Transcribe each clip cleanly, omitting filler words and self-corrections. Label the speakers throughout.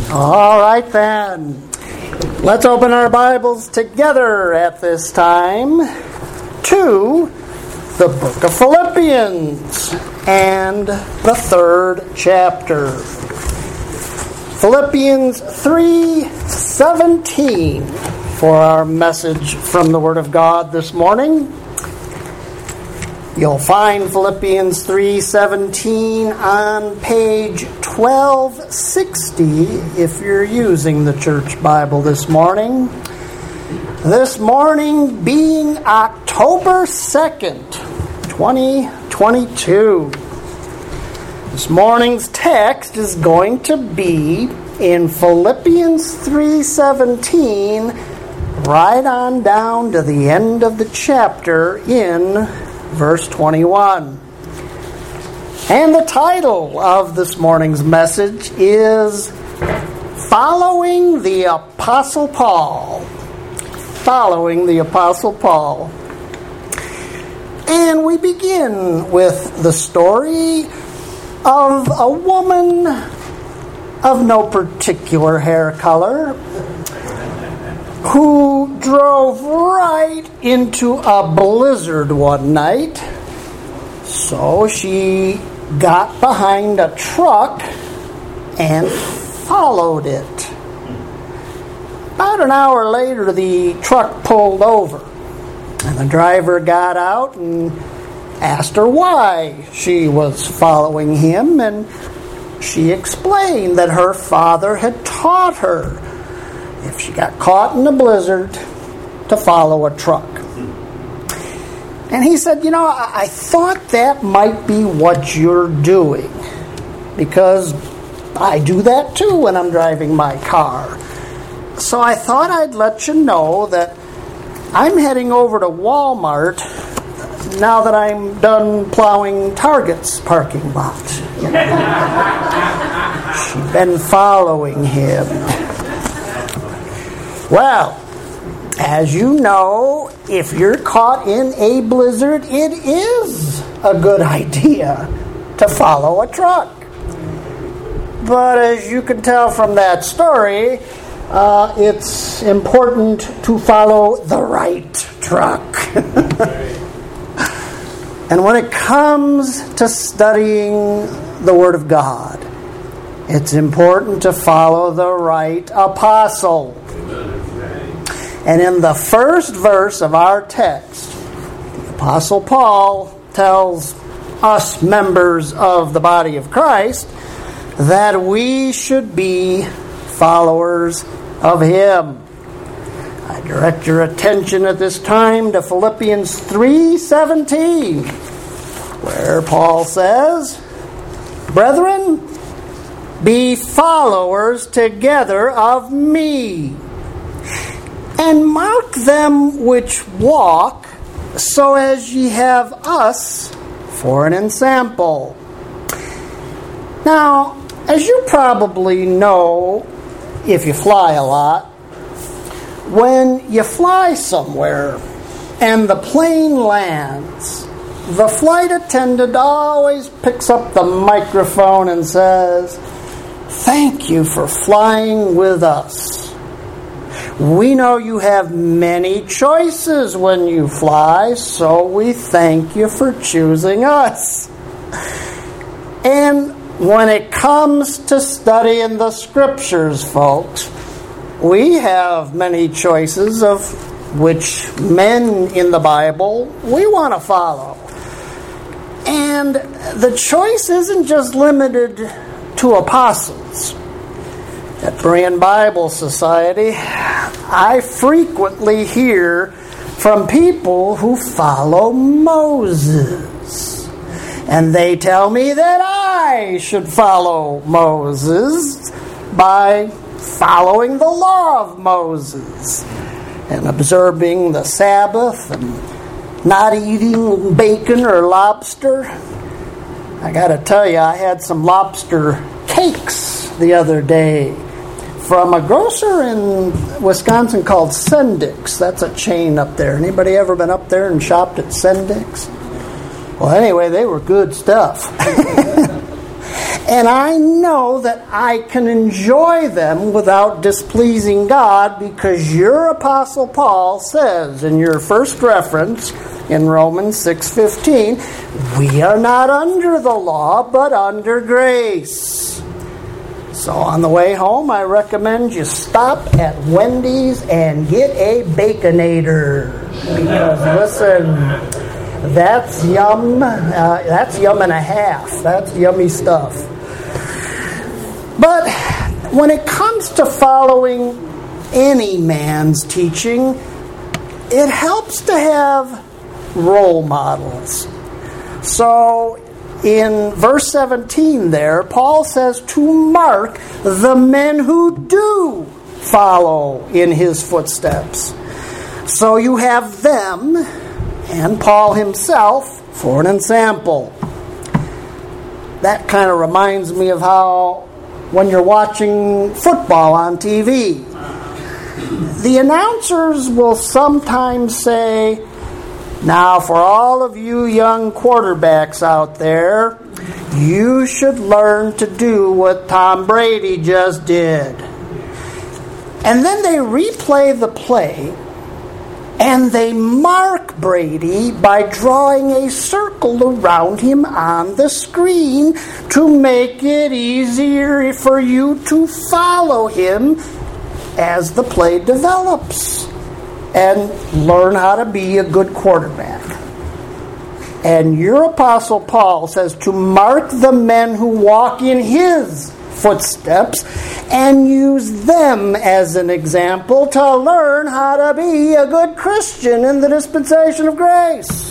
Speaker 1: All right then, let's open our Bibles together at this time to the book of Philippians and the third chapter. Philippians 3:17 for our message from the Word of God this morning. You'll find Philippians 3:17 on page 1260 if you're using the church Bible this morning. This morning being October 2nd, 2022. This morning's text is going to be in Philippians 3:17 right on down to the end of the chapter in verse 21. And the title of this morning's message is Following the Apostle Paul. Following the Apostle Paul. And we begin with the story of a woman of no particular hair color who drove right into a blizzard one night. So she got behind a truck and followed it. About an hour later, the truck pulled over, and the driver got out and asked her why she was following him, and she explained that her father had taught her, if she got caught in a blizzard, to follow a truck. And he said, I thought that might be what you're doing, because I do that too when I'm driving my car. So I thought I'd let you know that I'm heading over to Walmart now that I'm done plowing Target's parking lot. She'd been following him. Well, as you know, if you're caught in a blizzard, it is a good idea to follow a truck. But as you can tell from that story, it's important to follow the right truck. And when it comes to studying the Word of God, it's important to follow the right apostle. And in the first verse of our text, the Apostle Paul tells us members of the body of Christ that we should be followers of him. I direct your attention at this time to Philippians 3:17, where Paul says, "Brethren, be followers together of me, and mark them which walk, so as ye have us for an ensample." Now, as you probably know, if you fly a lot, when you fly somewhere and the plane lands, the flight attendant always picks up the microphone and says, "Thank you for flying with us. We know you have many choices when you fly, so we thank you for choosing us." And when it comes to studying the Scriptures, folks, we have many choices of which men in the Bible we want to follow. And the choice isn't just limited to apostles. At Berean Bible Society, I frequently hear from people who follow Moses. And they tell me that I should follow Moses by following the law of Moses and observing the Sabbath and not eating bacon or lobster. I got to tell you, I had some lobster cakes the other day from a grocer in Wisconsin called Sendik's. That's a chain up there. Anybody ever been up there and shopped at Sendik's? Well, anyway, they were good stuff. And I know that I can enjoy them without displeasing God, because your Apostle Paul says in your first reference in Romans 6:15, we are not under the law, but under grace. So on the way home, I recommend you stop at Wendy's and get a Baconator. Because listen, that's yum. That's yum and a half. That's yummy stuff. But when it comes to following any man's teaching, it helps to have role models. So in verse 17 there, Paul says to mark the men who do follow in his footsteps. So you have them and Paul himself for an example. That kind of reminds me of how when you're watching football on TV, the announcers will sometimes say, now for all of you young quarterbacks out there, you should learn to do what Tom Brady just did. And then they replay the play, and they mark Brady by drawing a circle around him on the screen to make it easier for you to follow him as the play develops and learn how to be a good quarterback. And your Apostle Paul says to mark the men who walk in his footsteps and use them as an example to learn how to be a good Christian in the dispensation of grace.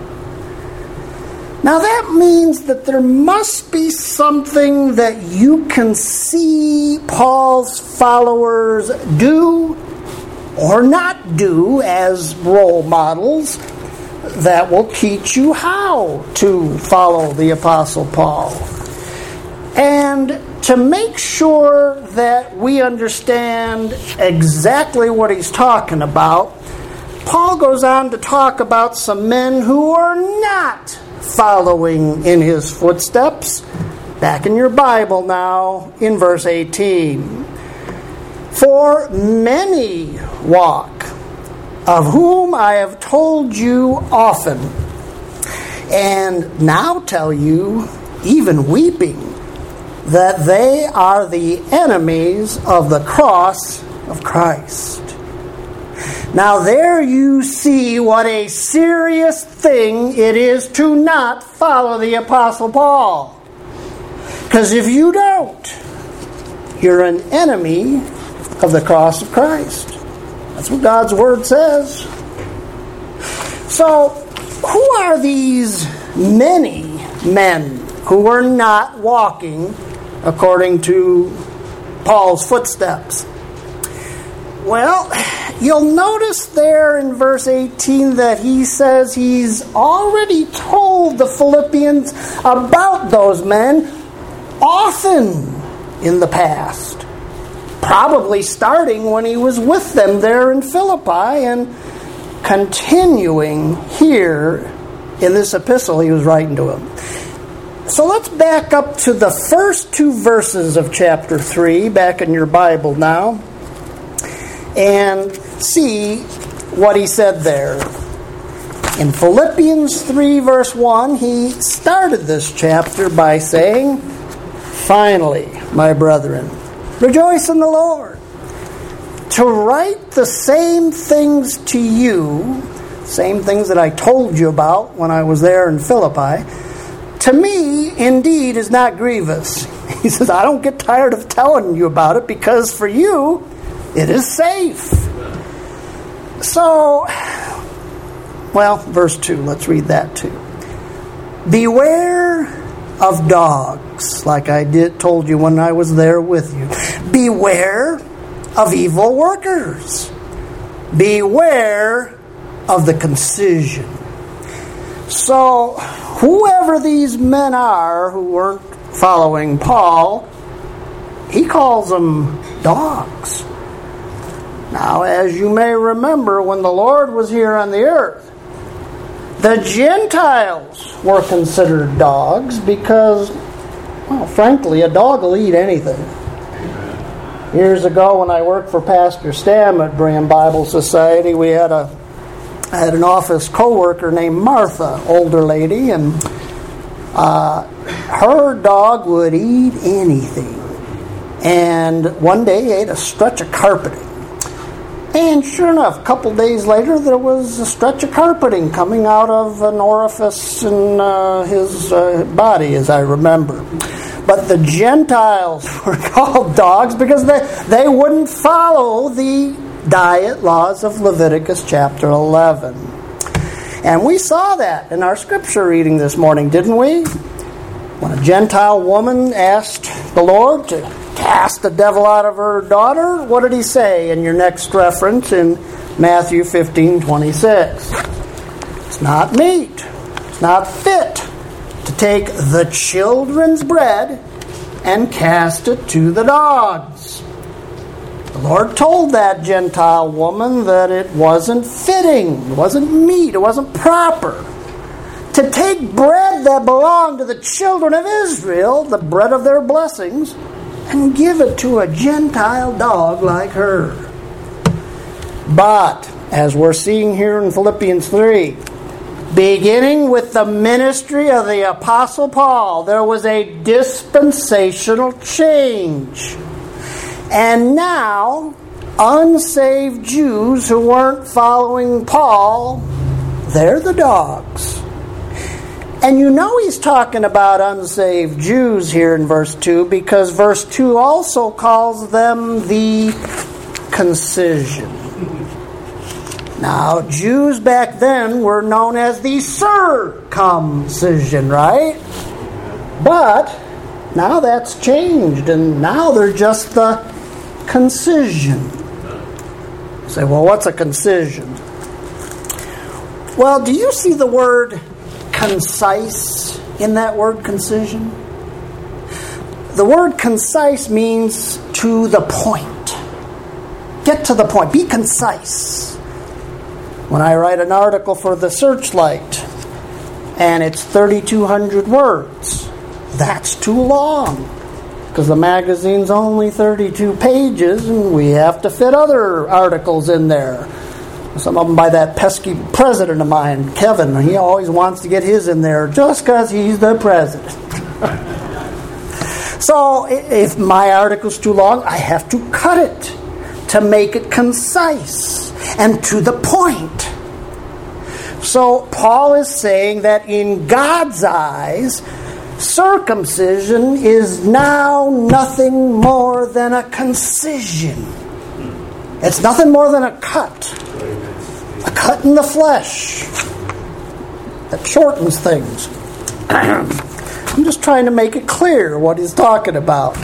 Speaker 1: Now that means that there must be something that you can see Paul's followers do or not do as role models that will teach you how to follow the Apostle Paul. And to make sure that we understand exactly what he's talking about, Paul goes on to talk about some men who are not following in his footsteps. Back in your Bible now, in verse 18. For many walk, of whom I have told you often, and now tell you, even weeping, that they are the enemies of the cross of Christ. Now there you see what a serious thing it is to not follow the Apostle Paul. Because if you don't, you're an enemy of the cross of Christ. That's what God's Word says. So, who are these many men who are not walking according to Paul's footsteps? Well, you'll notice there in verse 18 that he says he's already told the Philippians about those men often in the past. Probably starting when he was with them there in Philippi and continuing here in this epistle he was writing to them. So let's back up to the first two verses of chapter 3, back in your Bible now, and see what he said there. In Philippians 3 verse 1, he started this chapter by saying, finally, my brethren, rejoice in the Lord. To write the same things to you, same things that I told you about when I was there in Philippi, to me, indeed, is not grievous. He says, I don't get tired of telling you about it because for you, it is safe. So, well, verse 2, let's read that too. Beware of dogs, like I told you when I was there with you. Beware of evil workers. Beware of the concision. So, whoever these men are who weren't following Paul, he calls them dogs. Now, as you may remember, when the Lord was here on the earth, the Gentiles were considered dogs because Well, frankly, a dog will eat anything. Years ago, when I worked for Pastor Stam at Brigham Bible Society, I had an office co-worker named Martha, older lady, and her dog would eat anything. And one day he ate a stretch of carpeting. And sure enough, a couple days later, there was a stretch of carpeting coming out of an orifice in his body, as I remember. But the Gentiles were called dogs because they wouldn't follow the diet laws of Leviticus chapter 11. And we saw that in our scripture reading this morning, didn't we? When a Gentile woman asked the Lord to cast the devil out of her daughter, what did he say in your next reference in Matthew 15:26? It's not meet, it's not fit to take the children's bread and cast it to the dogs. The Lord told that Gentile woman that it wasn't fitting, it wasn't meet, it wasn't proper to take bread that belonged to the children of Israel, the bread of their blessings, and give it to a Gentile dog like her. But, as we're seeing here in Philippians 3, beginning with the ministry of the Apostle Paul, there was a dispensational change. And now, unsaved Jews who weren't following Paul, they're the dogs. And you know he's talking about unsaved Jews here in verse 2 because verse 2 also calls them the concision. Now, Jews back then were known as the circumcision, right? But now that's changed, and now they're just the concision. You say, well, what's a concision? Well, do you see the word concise in that word concision? The word concise means to the point. Get to the point. Be concise. When I write an article for the Searchlight and it's 3,200 words, that's too long because the magazine's only 32 pages and we have to fit other articles in there. Some of them by that pesky president of mine, Kevin. He always wants to get his in there just because he's the president. So if my article's too long, I have to cut it to make it concise and to the point. So Paul is saying that in God's eyes, circumcision is now nothing more than a concision. It's nothing more than a cut. A cut in the flesh that shortens things. I'm just trying to make it clear what he's talking about.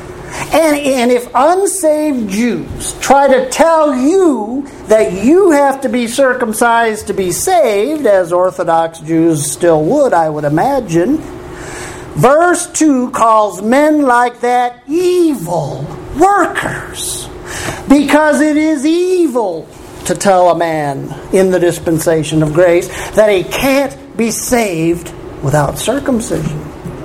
Speaker 1: And if unsaved Jews try to tell you that you have to be circumcised to be saved, as Orthodox Jews still would, I would imagine, verse 2 calls men like that evil workers. Because it is evil to tell a man in the dispensation of grace that he can't be saved without circumcision.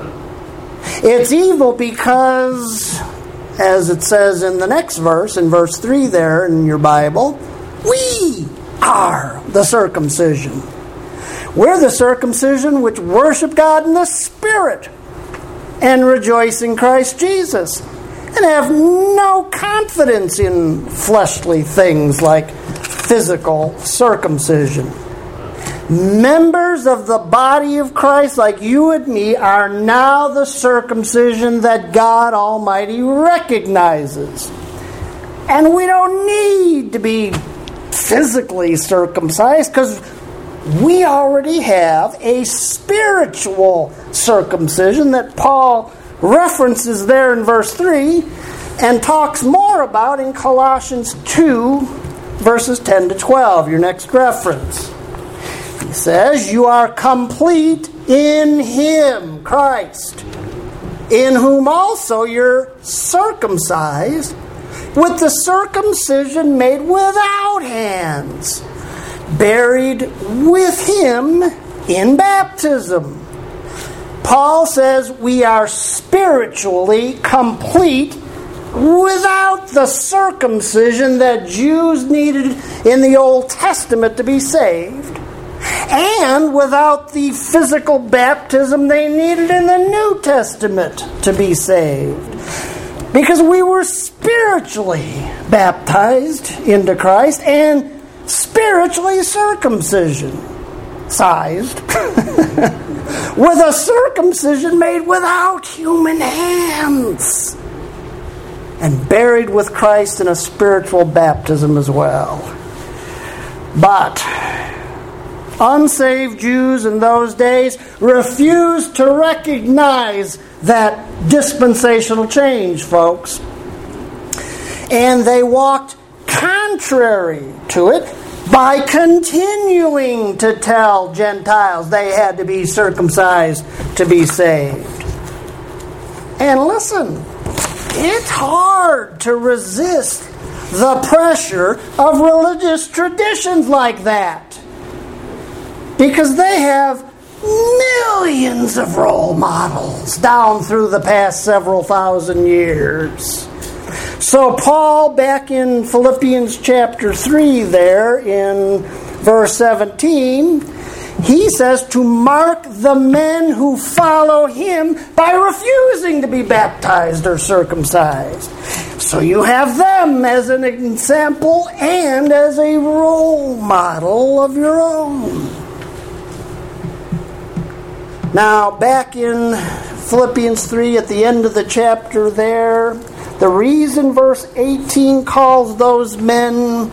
Speaker 1: It's evil because, as it says in the next verse, in verse 3 there in your Bible, we are the circumcision. We're the circumcision which worship God in the Spirit and rejoice in Christ Jesus and have no confidence in fleshly things like physical circumcision. Members of the body of Christ like you and me are now the circumcision that God Almighty recognizes. And we don't need to be physically circumcised because we already have a spiritual circumcision that Paul references there in verse 3 and talks more about in Colossians 2 verses 10 to 12, your next reference. He says, you are complete in Him, Christ, in whom also you're circumcised with the circumcision made without hands, buried with Him in baptism, Paul says we are spiritually complete without the circumcision that Jews needed in the Old Testament to be saved, and without the physical baptism they needed in the New Testament to be saved. Because we were spiritually baptized into Christ and spiritually circumcised with a circumcision made without human hands, and buried with Christ in a spiritual baptism as well. But unsaved Jews in those days refused to recognize that dispensational change, folks. And they walked contrary to it by continuing to tell Gentiles they had to be circumcised to be saved. And listen, it's hard to resist the pressure of religious traditions like that, because they have millions of role models down through the past several thousand years. So Paul, back in Philippians chapter 3 there in verse 17, he says to mark the men who follow him by refusing to be baptized or circumcised. So you have them as an example and as a role model of your own. Now, back in Philippians 3 at the end of the chapter there, the reason verse 18 calls those men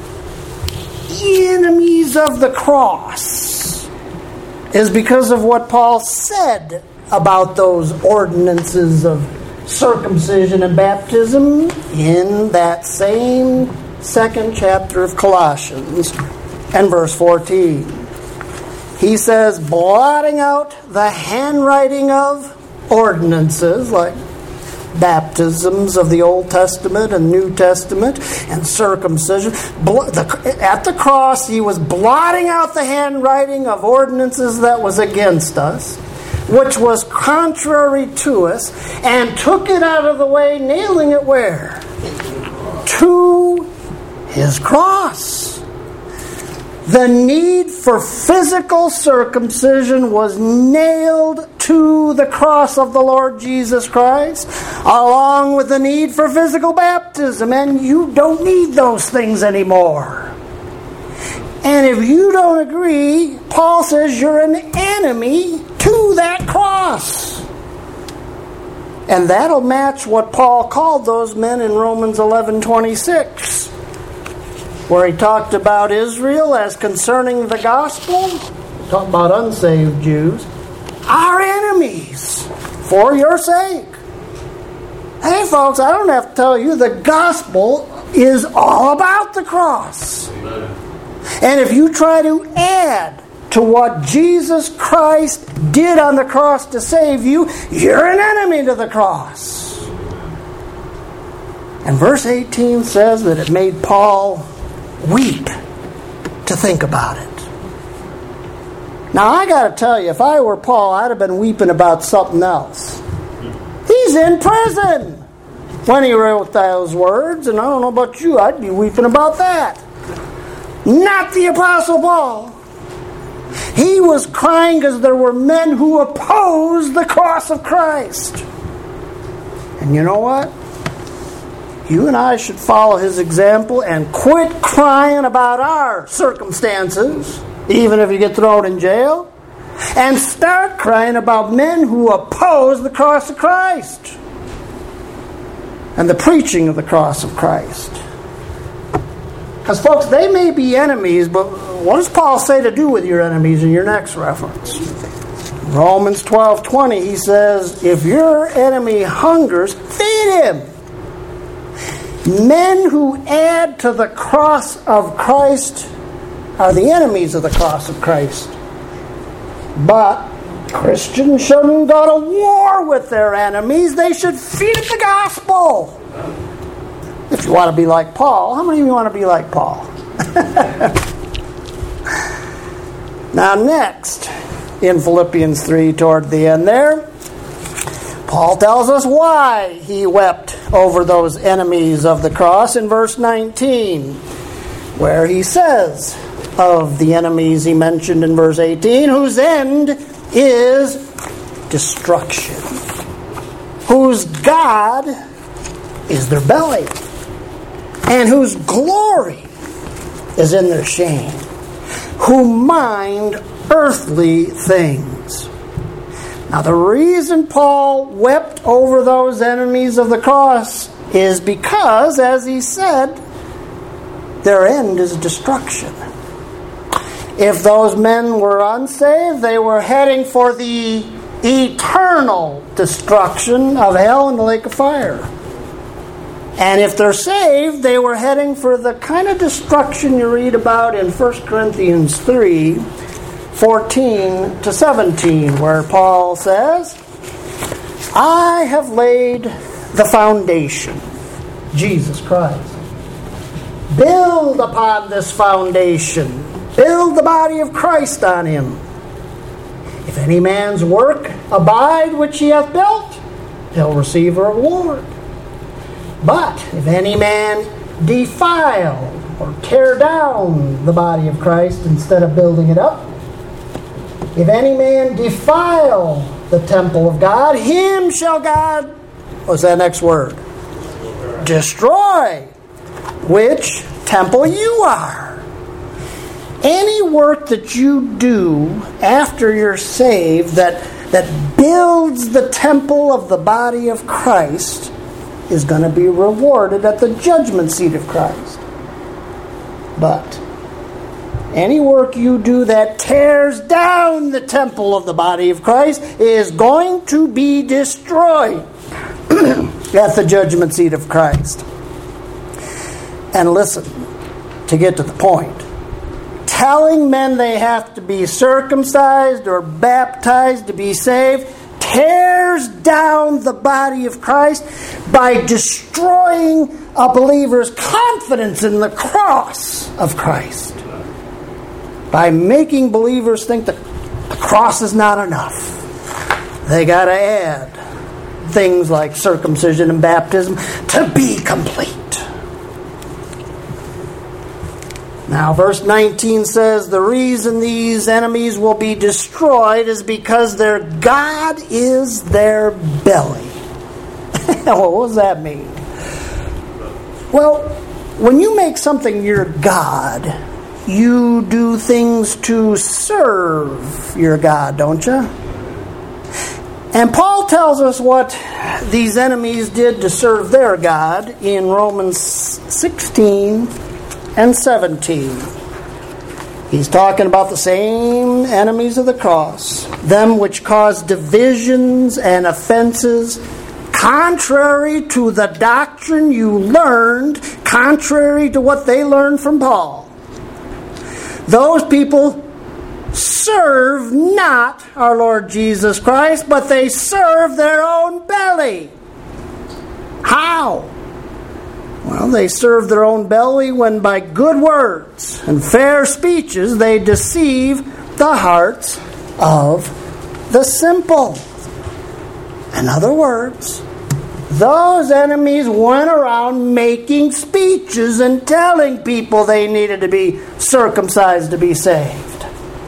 Speaker 1: enemies of the cross is because of what Paul said about those ordinances of circumcision and baptism in that same second chapter of Colossians and verse 14. He says, blotting out the handwriting of ordinances like baptisms of the Old Testament and New Testament and circumcision. At the cross, he was blotting out the handwriting of ordinances that was against us, which was contrary to us, and took it out of the way, nailing it where? To his cross. The need for physical circumcision was nailed to the cross of the Lord Jesus Christ, along with the need for physical baptism, and you don't need those things anymore. And if you don't agree, Paul says you're an enemy to that cross. And that'll match what Paul called those men in Romans 11:26. Where he talked about Israel as concerning the gospel, talked about unsaved Jews, our enemies for your sake. Hey folks, I don't have to tell you, the gospel is all about the cross. Amen. And if you try to add to what Jesus Christ did on the cross to save you, you're an enemy to the cross. And verse 18 says that it made Paul weep to think about it. Now I got to tell you, if I were Paul, I'd have been weeping about something else. He's in prison when he wrote those words, and I don't know about you, I'd be weeping about that. Not the Apostle Paul. He was crying because there were men who opposed the cross of Christ. And you know what? You and I should follow his example and quit crying about our circumstances, even if you get thrown in jail, and start crying about men who oppose the cross of Christ and the preaching of the cross of Christ. Because, folks, they may be enemies, but what does Paul say to do with your enemies in your next reference? Romans 12:20, he says, if your enemy hungers, feed him. Men who add to the cross of Christ are the enemies of the cross of Christ. But Christians shouldn't go to war with their enemies. They should feed the gospel. If you want to be like Paul, how many of you want to be like Paul? Now next, in Philippians 3 toward the end there. Paul tells us why he wept over those enemies of the cross in verse 19, where he says of the enemies he mentioned in verse 18, whose end is destruction, whose God is their belly, and whose glory is in their shame, who mind earthly things. Now, the reason Paul wept over those enemies of the cross is because, as he said, their end is destruction. If those men were unsaved, they were heading for the eternal destruction of hell and the lake of fire. And if they're saved, they were heading for the kind of destruction you read about in 1 Corinthians 3, 14 to 17, where Paul says, I have laid the foundation, Jesus Christ. Build upon this foundation. Build the body of Christ on him. If any man's work abide which he hath built, he'll receive a reward. But if any man defile or tear down the body of Christ instead of building it up, if any man defile the temple of God, him shall God, what's that next word? Destroy. Which temple you are. Any work that you do after you're saved that builds the temple of the body of Christ is going to be rewarded at the judgment seat of Christ. But any work you do that tears down the temple of the body of Christ is going to be destroyed at the judgment seat of Christ. And listen, to get to the point, telling men they have to be circumcised or baptized to be saved tears down the body of Christ by destroying a believer's confidence in the cross of Christ. By making believers think that the cross is not enough. They got to add things like circumcision and baptism to be complete. Now, verse 19 says, the reason these enemies will be destroyed is because their God is their belly. Well, what does that mean? Well, when you make something your God, you do things to serve your God, don't you? And Paul tells us what these enemies did to serve their God in Romans 16 and 17. He's talking about the same enemies of the cross, them which cause divisions and offenses contrary to the doctrine you learned, contrary to what they learned from Paul. Those people serve not our Lord Jesus Christ, but they serve their own belly. How? Well, they serve their own belly when by good words and fair speeches they deceive the hearts of the simple. In other words, those enemies went around making speeches and telling people they needed to be circumcised to be saved.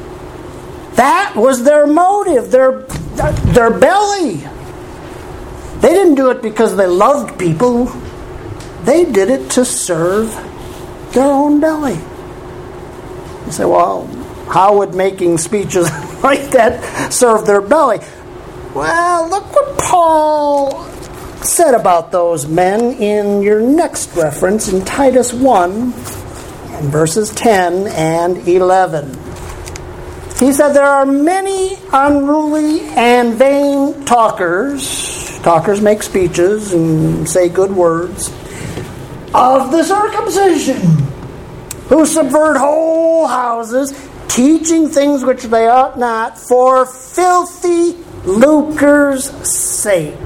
Speaker 1: That was their motive, their belly. They didn't do it because they loved people. They did it to serve their own belly. You say, well, how would making speeches like that serve their belly? Well, look what Paul said about those men in your next reference in Titus 1, in verses 10 and 11. He said, there are many unruly and vain talkers. Talkers make speeches and say good words. Of the circumcision, who subvert whole houses, teaching things which they ought not, for filthy lucre's sake.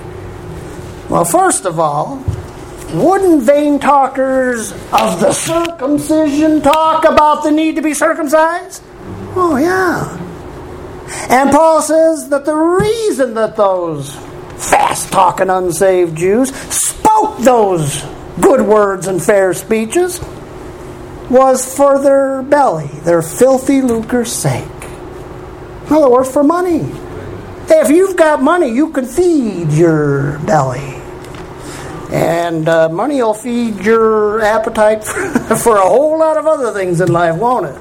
Speaker 1: Well, first of all, wouldn't vain talkers of the circumcision talk about the need to be circumcised? Oh, yeah. And Paul says that the reason that those fast-talking unsaved Jews spoke those good words and fair speeches was for their belly, their filthy lucre's sake. In other words, for money. If you've got money, you can feed your belly. And money will feed your appetite for a whole lot of other things in life, won't it?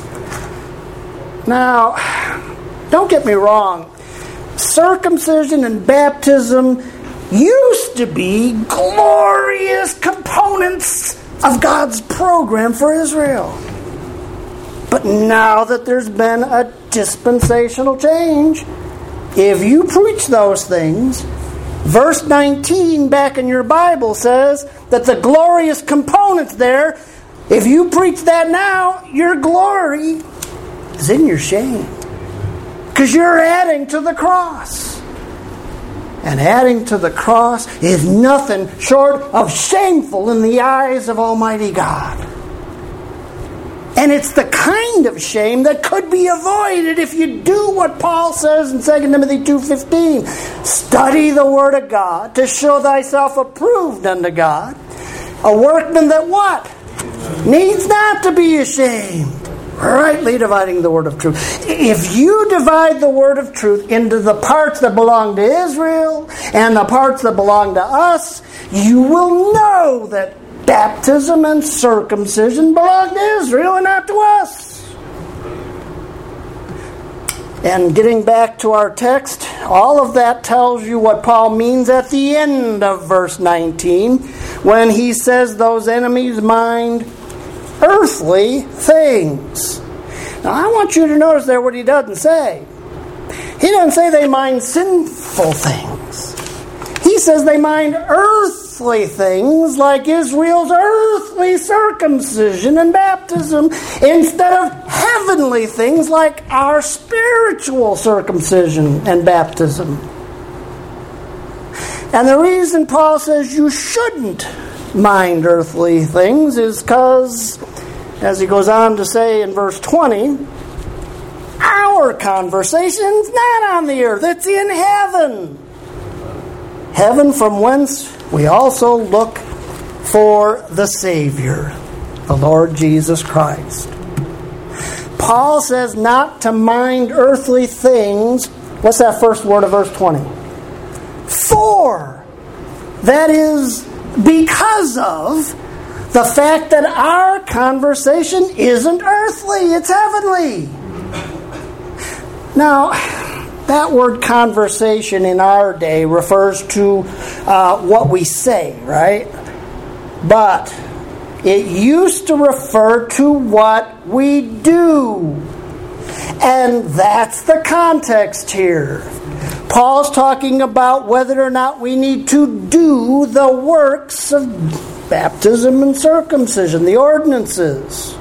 Speaker 1: Now, don't get me wrong. Circumcision and baptism used to be glorious components of God's program for Israel. But now that there's been a dispensational change, if you preach those things, verse 19 back in your Bible says that the glorious components there, if you preach that now, your glory is in your shame. Because you're adding to the cross. And adding to the cross is nothing short of shameful in the eyes of Almighty God. And it's the kind of shame that could be avoided if you do what Paul says in 2 Timothy 2:15. Study the Word of God to show thyself approved unto God. A workman that what? Needs not to be ashamed. Rightly dividing the word of truth. If you divide the word of truth into the parts that belong to Israel and the parts that belong to us, you will know that baptism and circumcision belong to Israel and not to us. And getting back to our text, all of that tells you what Paul means at the end of verse 19 when he says those enemies mind earthly things. Now I want you to notice there what he doesn't say. He doesn't say they mind sinful things. He says they mind earthly things like Israel's earthly circumcision and baptism instead of heavenly things like our spiritual circumcision and baptism. And the reason Paul says you shouldn't mind earthly things is because, as he goes on to say in verse 20, our conversation's not on the earth, it's in heaven. Heaven from whence we also look for the Savior, the Lord Jesus Christ. Paul says not to mind earthly things. What's that first word of verse 20? For. That is because of the fact that our conversation isn't earthly, it's heavenly. Now, that word conversation in our day refers to what we say, right? But it used to refer to what we do. And that's the context here. Paul's talking about whether or not we need to do the works of baptism and circumcision, the ordinances.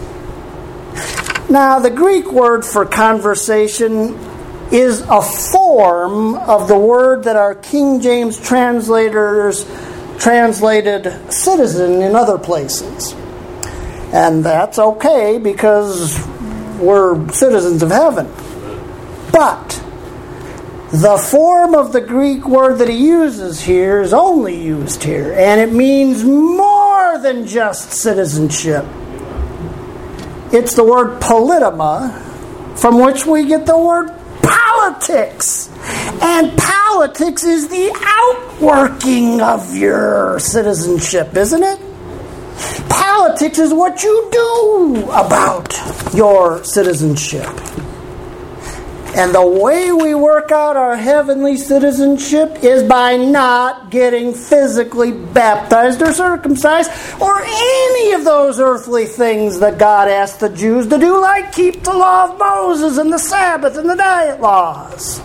Speaker 1: Now, the Greek word for conversation is a form of the word that our King James translators translated citizen in other places. And that's okay because we're citizens of heaven. But the form of the Greek word that he uses here is only used here, and it means more than just citizenship. It's the word politema, from which we get the word politics. And politics is the outworking of your citizenship, isn't it? Politics is what you do about your citizenship. And the way we work out our heavenly citizenship is by not getting physically baptized or circumcised or any of those earthly things that God asked the Jews to do, like keep the law of Moses and the Sabbath and the diet laws.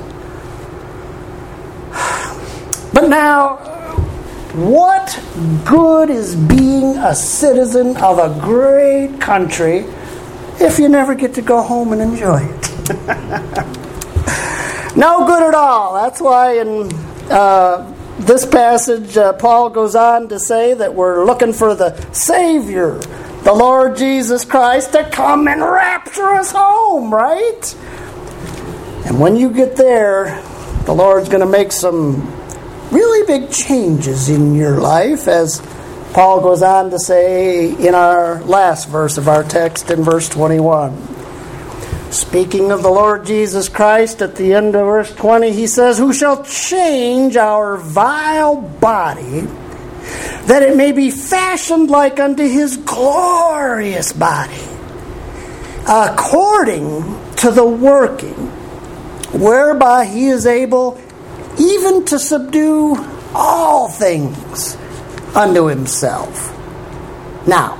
Speaker 1: But now, what good is being a citizen of a great country if you never get to go home and enjoy it? No good at all. That's why in this passage Paul goes on to say that we're looking for the Savior, the Lord Jesus Christ, to come and rapture us home, right? And when you get there, the Lord's going to make some really big changes in your life, as Paul goes on to say in our last verse of our text in verse 21. Speaking of the Lord Jesus Christ, at the end of verse 20, he says, who shall change our vile body, that it may be fashioned like unto his glorious body, according to the working whereby he is able even to subdue all things unto himself. Now,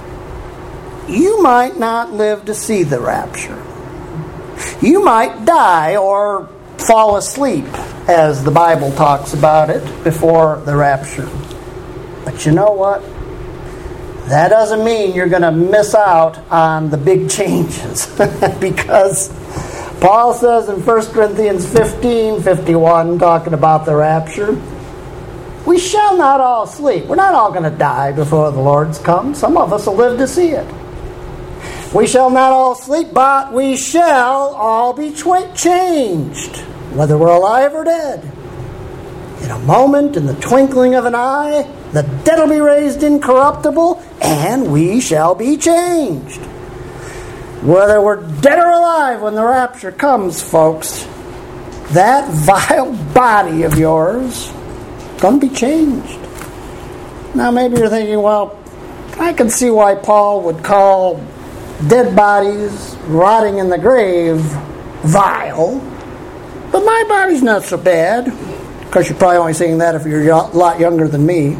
Speaker 1: you might not live to see the rapture. You might die or fall asleep, as the Bible talks about it, before the rapture. But you know what? That doesn't mean you're going to miss out on the big changes. Because Paul says in 1 Corinthians 15:51, talking about the rapture, we shall not all sleep. We're not all going to die before the Lord's come. Some of us will live to see it. We shall not all sleep, but we shall all be changed, whether we're alive or dead. In a moment, in the twinkling of an eye, the dead will be raised incorruptible, and we shall be changed. Whether we're dead or alive when the rapture comes, folks, that vile body of yours is going to be changed. Now, maybe you're thinking, well, I can see why Paul would call dead bodies rotting in the grave vile, but my body's not so bad. Of course, you're probably only saying that if you're a lot younger than me.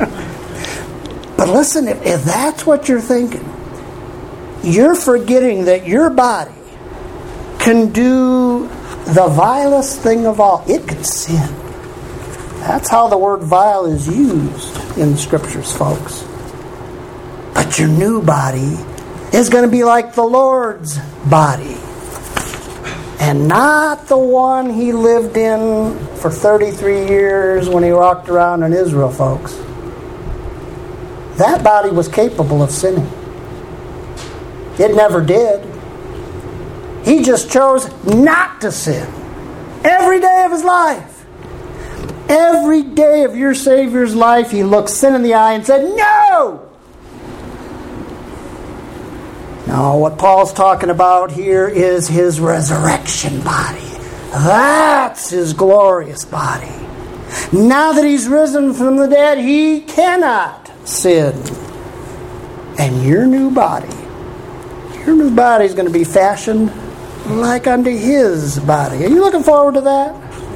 Speaker 1: But listen, if that's what you're thinking, you're forgetting that your body can do the vilest thing of all. It can sin. That's how the word vile is used in the Scriptures, folks. But your new body is going to be like the Lord's body, and not the one he lived in for 33 years when he walked around in Israel, folks. That body was capable of sinning. It never did. He just chose not to sin every day of his life. Every day of your Savior's life, he looked sin in the eye and said, no! Now, what Paul's talking about here is his resurrection body. That's his glorious body. Now that he's risen from the dead, he cannot sin. And your new body is going to be fashioned like unto his body. Are you looking forward to that?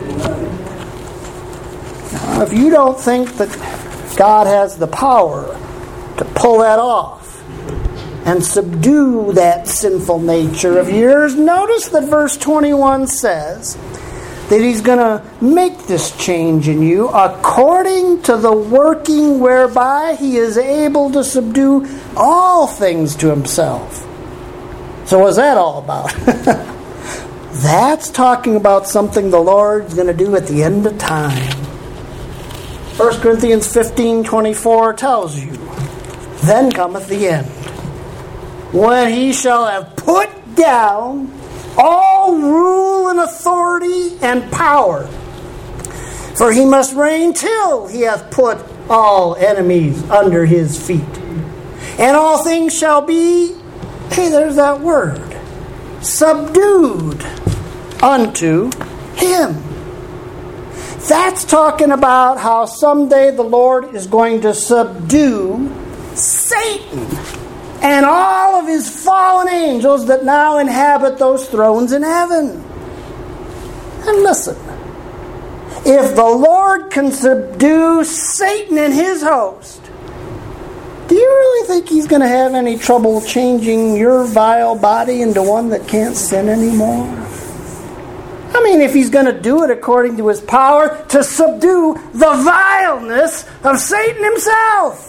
Speaker 1: Now, if you don't think that God has the power to pull that off and subdue that sinful nature of yours, notice that verse 21 says that he's going to make this change in you according to the working whereby he is able to subdue all things to himself. So what's that all about? That's talking about something the Lord's going to do at the end of time. 1 Corinthians 15:24 tells you, then cometh the end, when he shall have put down all rule and authority and power. For he must reign till he hath put all enemies under his feet. And all things shall be, hey, there's that word, subdued unto him. That's talking about how someday the Lord is going to subdue Satan and all of his fallen angels that now inhabit those thrones in heaven. And listen, if the Lord can subdue Satan and his host, do you really think he's going to have any trouble changing your vile body into one that can't sin anymore? I mean, if he's going to do it according to his power to subdue the vileness of Satan himself.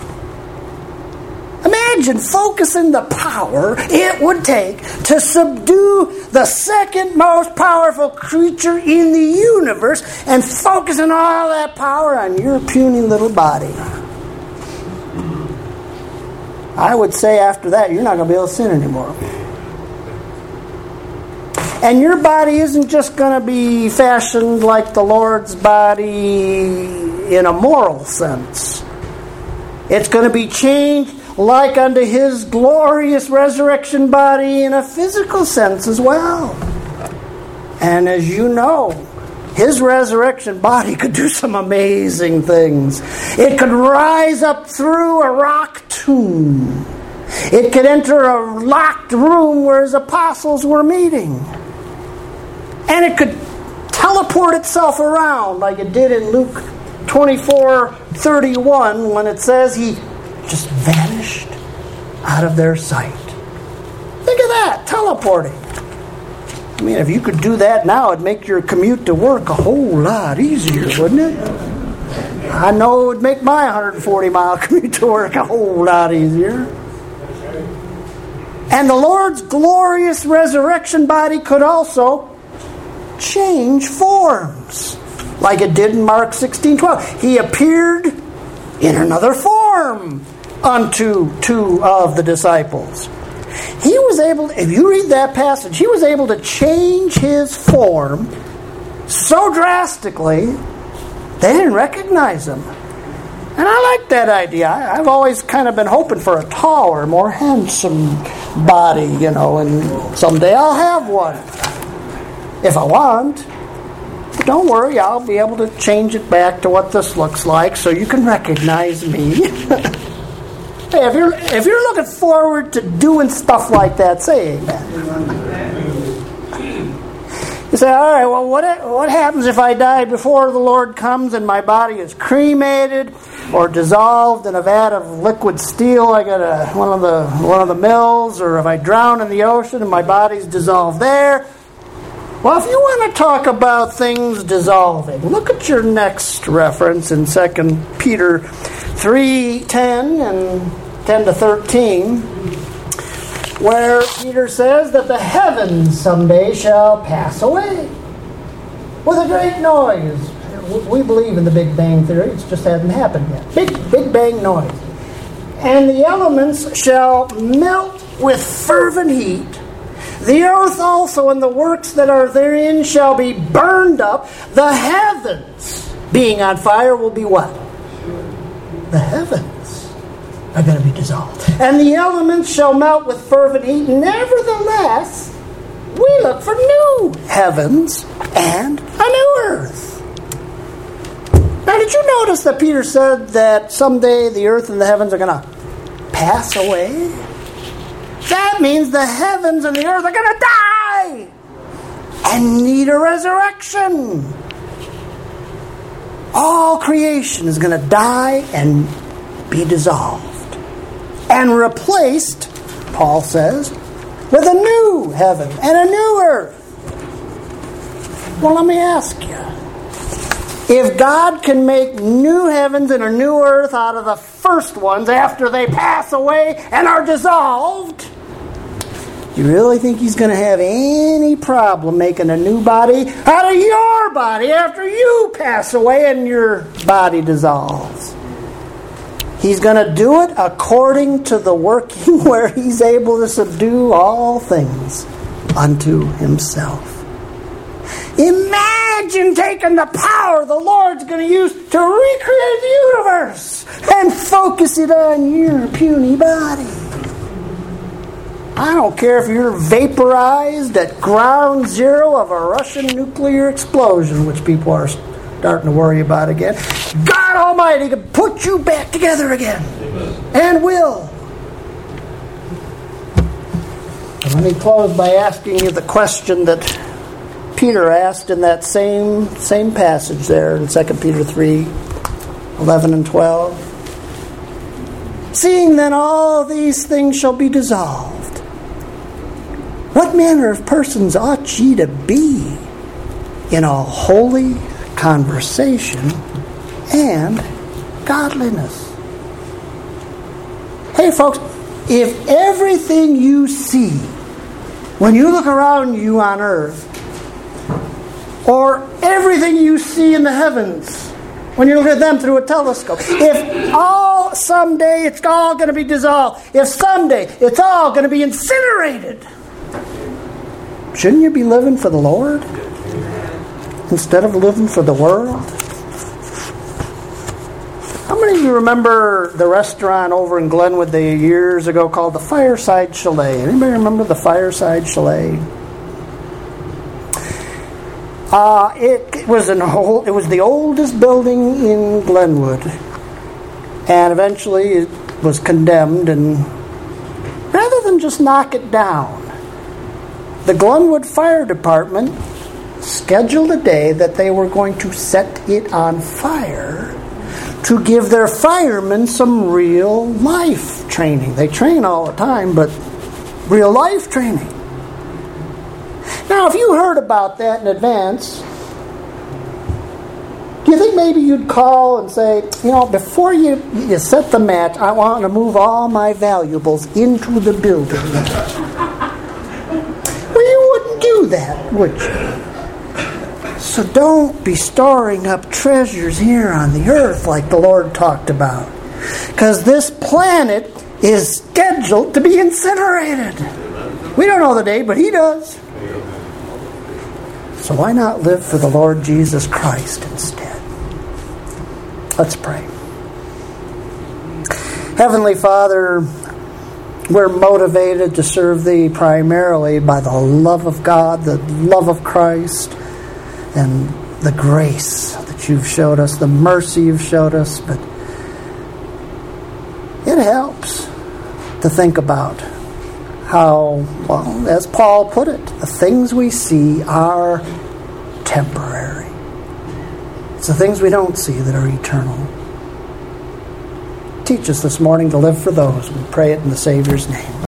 Speaker 1: Imagine focusing the power it would take to subdue the second most powerful creature in the universe and focusing all that power on your puny little body. I would say after that, you're not going to be able to sin anymore. And your body isn't just going to be fashioned like the Lord's body in a moral sense. It's going to be changed like unto His glorious resurrection body in a physical sense as well. And as you know, His resurrection body could do some amazing things. It could rise up through a rock tomb. It could enter a locked room where His apostles were meeting. And it could teleport itself around like it did in Luke 24:31 when it says He just vanished out of their sight. Think of that, teleporting. I mean, if you could do that now, it'd make your commute to work a whole lot easier, wouldn't it? I know it would make my 140-mile commute to work a whole lot easier. And the Lord's glorious resurrection body could also change forms, like it did in Mark 16:12. He appeared in another form unto two of the disciples. He was able, if you read that passage, He was able to change His form so drastically they didn't recognize Him. And I like that idea. I've always kind of been hoping for a taller, more handsome body, and someday I'll have one. If I want. But don't worry, I'll be able to change it back to what this looks like so you can recognize me. Hey, if you're looking forward to doing stuff like that, say amen. You say, all right, well, what happens if I die before the Lord comes and my body is cremated or dissolved in a vat of liquid steel like at one of the mills, or if I drown in the ocean and my body's dissolved there? Well, if you want to talk about things dissolving, look at your next reference in 2 Peter 3:10 and 10 to 13, where Peter says that the heavens someday shall pass away with a great noise. We believe in the Big Bang Theory. It just hasn't happened yet. Big Bang noise. And the elements shall melt with fervent heat. The earth also and the works that are therein shall be burned up. The heavens, being on fire, will be what? The heavens are going to be dissolved. And the elements shall melt with fervent heat. Nevertheless, we look for new heavens and a new earth. Now, did you notice that Peter said that someday the earth and the heavens are going to pass away? That means the heavens and the earth are going to die and need a resurrection. All creation is going to die and be dissolved and replaced, Paul says, with a new heaven and a new earth. Well, let me ask you. If God can make new heavens and a new earth out of the first ones after they pass away and are dissolved, do you really think He's going to have any problem making a new body out of your body after you pass away and your body dissolves? He's going to do it according to the working where He's able to subdue all things unto Himself. Imagine taking the power the Lord's going to use to recreate the universe and focus it on your puny body. I don't care if you're vaporized at ground zero of a Russian nuclear explosion, which people are starting to worry about again. God Almighty can put you back together again. And will. And let me close by asking you the question that Peter asked in that same passage there in 2 Peter 3:11 and 12. Seeing then all these things shall be dissolved, what manner of persons ought ye to be in all holy conversation and godliness? Hey folks, if everything you see when you look around you on earth, or everything you see in the heavens when you look at them through a telescope, if someday it's all going to be dissolved, if someday it's all going to be incinerated, Shouldn't you be living for the Lord instead of living for the world? How many of you remember the restaurant over in Glenwood years ago called the Fireside Chalet? Anybody remember the Fireside Chalet? It was the oldest building in Glenwood, and eventually it was condemned. And rather than just knock it down, the Glenwood Fire Department scheduled a day that they were going to set it on fire to give their firemen some real life training. They train all the time, but real life training. Now, if you heard about that in advance, do you think maybe you'd call and say, before you set the match, I want to move all my valuables into the building? Well, you wouldn't do that, would you? So don't be storing up treasures here on the earth like the Lord talked about. Because this planet is scheduled to be incinerated. We don't know the day, but He does. So why not live for the Lord Jesus Christ instead? Let's pray. Heavenly Father, we're motivated to serve Thee primarily by the love of God, the love of Christ, and the grace that You've showed us, the mercy You've showed us. But it helps to think about how, well, as Paul put it, the things we see are temporary. It's the things we don't see that are eternal. Teach us this morning to live for those. We pray it in the Savior's name.